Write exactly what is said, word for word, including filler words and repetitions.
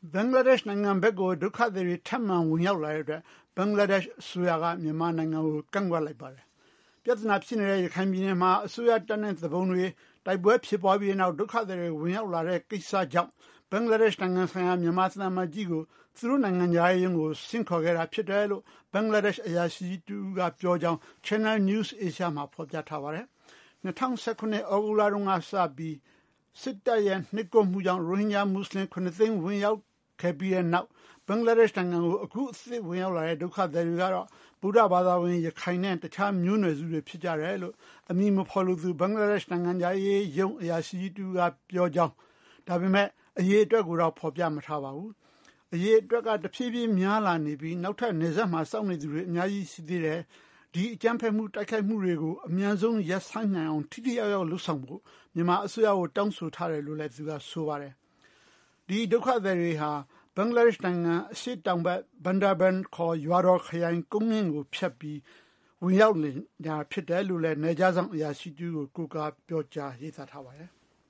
ဘင်္ဂလားဒေ့ရှ်နိုင်ငံဘက်ကိုဒုက္ခသည်တွေထပ်မံဝင်ရောက်လာတဲ့အတွက်ဘင်္ဂလားဒေ့ရှ်အစိုးရကမြန်မာနိုင်ငံကိုကန့်ကွက်လိုက်ပါတယ်။ပြဿနာဖြစ်နေတဲ့ရခိုင်ပြည်နယ်မှာအစိုးရတပ်နဲ့သဘုံတွေတိုက်ပွဲဖြစ်ပွားပြီးနောက်ဒုက္ခသည်တွေဝင်ရောက်လာတဲ့ကိစ္စကြောင့်ဘင်္ဂလားဒေ့ရှ်နိုင်ငံဆိုင်ရာမြန်မာသံအမတ်ကြီးကိုသူတို့နိုင်ငံသားရုံးကိုဆင့်ခေါ်ခဲ့တာဖြစ်တယ်လို့ဘင်္ဂလားဒေ့ရှ်အရာရှိတူကပြောကြောင်း Channel News Asia မှာဖော်ပြထားပါတယ်။၂၀၁၇ ဩဂုတ်လတုန်းကစပြီးစစ်တပ်ရဲ့နှိပ်ကွပ်မှုကြောင့်ရိုဟင်ဂျာမွတ်စလင်ခုနှစ်သိန်းဝင်ရောက်ခဲ့ပြီးတဲ့နောက်ဘင်္ဂလားဒေ့ရှ်နိုင်ငံကိုအခုအသစ်ဝင်ရောက်လာတဲ့ဒုက္ခသည်တွေကတော့ဗုဒ္ဓဘာသာဝင်ရခိုင်နဲ့တခြားမျိုးနွယ်စုတွေဖြစ်ကြတယ်လို့အမည်မဖော်လိုသူဘင်္ဂလားဒေ့ရှ်နိုင်ငံသားရေးရုံးအရာရှိတူကပြောကြောင်းဒါပေမဲ့အရေးအတွက်ကိုတော့ဖော်ပြမထားပါဘူး။အရေးအတွက်ကတဖြည်းဖြည်းများလာနေပြီးနောက်ထပ်နေဆက်မှာစောင့်နေသူတွေအများကြီးရှိသေးတယ်။ဒီအကြမ်းဖက်မှုတိုက်ခိုက်မှုတွေကိုအများဆုံးရပ်ဆိုင်းနိုင်အောင်ထိထိရောက်ရောက်လှုပ်ဆောင်ဖို့မြန်မာအစိုးရကိုတောင်းဆိုထားတယ်လို့လည်းသူကဆိုပါတယ်။ဒီဒုက္ခသည်တွေဟာဘင်္ဂလားဒေ့ရှ်နိုင်ငံအရှေ့တောင်ဘက်ဘန်ဒါဘန်ခေါ်ရွာတော်ခရိုင်ကုန်းမြင့်ကိုဖြတ်ပြီးဝင်ရောက်နေတာဖြစ်တယ်လို့လည်းနေကြဆောင်အရာရှိတူကိုကိုးကားပြောကြားရေးသားထားပါတယ်။